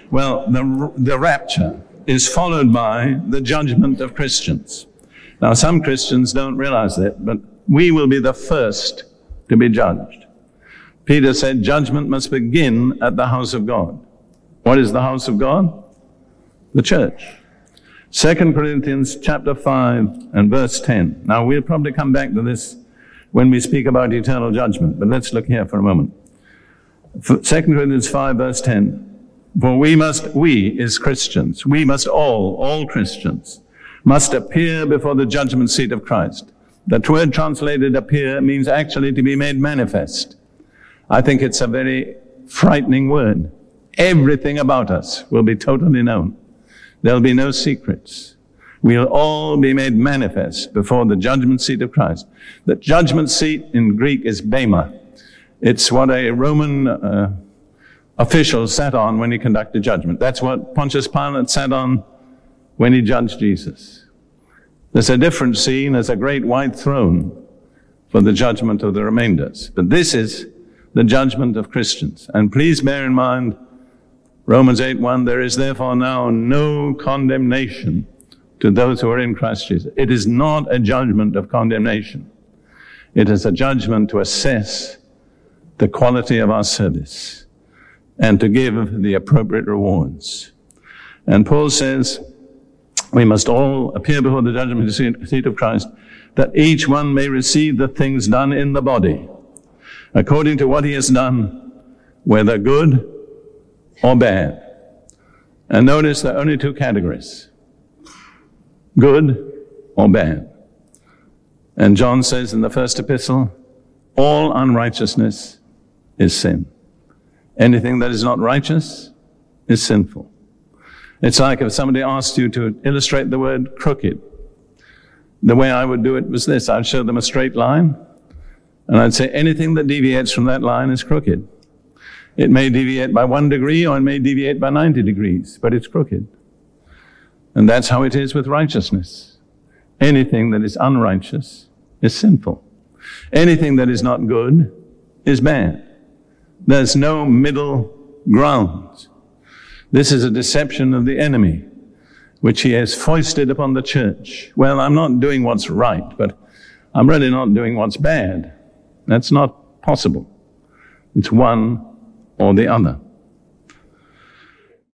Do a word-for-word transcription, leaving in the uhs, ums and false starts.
Well, the, the rapture is followed by the judgment of Christians. Now, some Christians don't realize that, but we will be the first to be judged. Peter said judgment must begin at the house of God. What is the house of God? The church. Second Corinthians chapter five and verse ten. Now, we'll probably come back to this when we speak about eternal judgment, but let's look here for a moment. Second Corinthians five verse ten. For we must, we as Christians, we must all, all Christians, must appear before the judgment seat of Christ. That word translated appear means actually to be made manifest. I think it's a very frightening word. Everything about us will be totally known. There'll be no secrets. We'll all be made manifest before the judgment seat of Christ. The judgment seat in Greek is bema. It's what a Roman uh, official sat on when he conducted judgment. That's what Pontius Pilate sat on when he judged Jesus. There's a different scene as a great white throne for the judgment of the remainders. But this is the judgment of Christians. And please bear in mind, Romans eight one, there is therefore now no condemnation to those who are in Christ Jesus. It is not a judgment of condemnation. It is a judgment to assess the quality of our service and to give the appropriate rewards. And Paul says, we must all appear before the judgment seat of Christ, that each one may receive the things done in the body, according to what he has done, whether good or bad. And notice there are only two categories, good or bad. And John says in the first epistle, all unrighteousness is sin. Anything that is not righteous is sinful. It's like if somebody asked you to illustrate the word crooked. The way I would do it was this. I'd show them a straight line, and I'd say anything that deviates from that line is crooked. It may deviate by one degree or it may deviate by ninety degrees, but it's crooked. And that's how it is with righteousness. Anything that is unrighteous is sinful. Anything that is not good is bad. There's no middle ground. This is a deception of the enemy, which he has foisted upon the church. Well, I'm not doing what's right, but I'm really not doing what's bad. That's not possible. It's one or the other.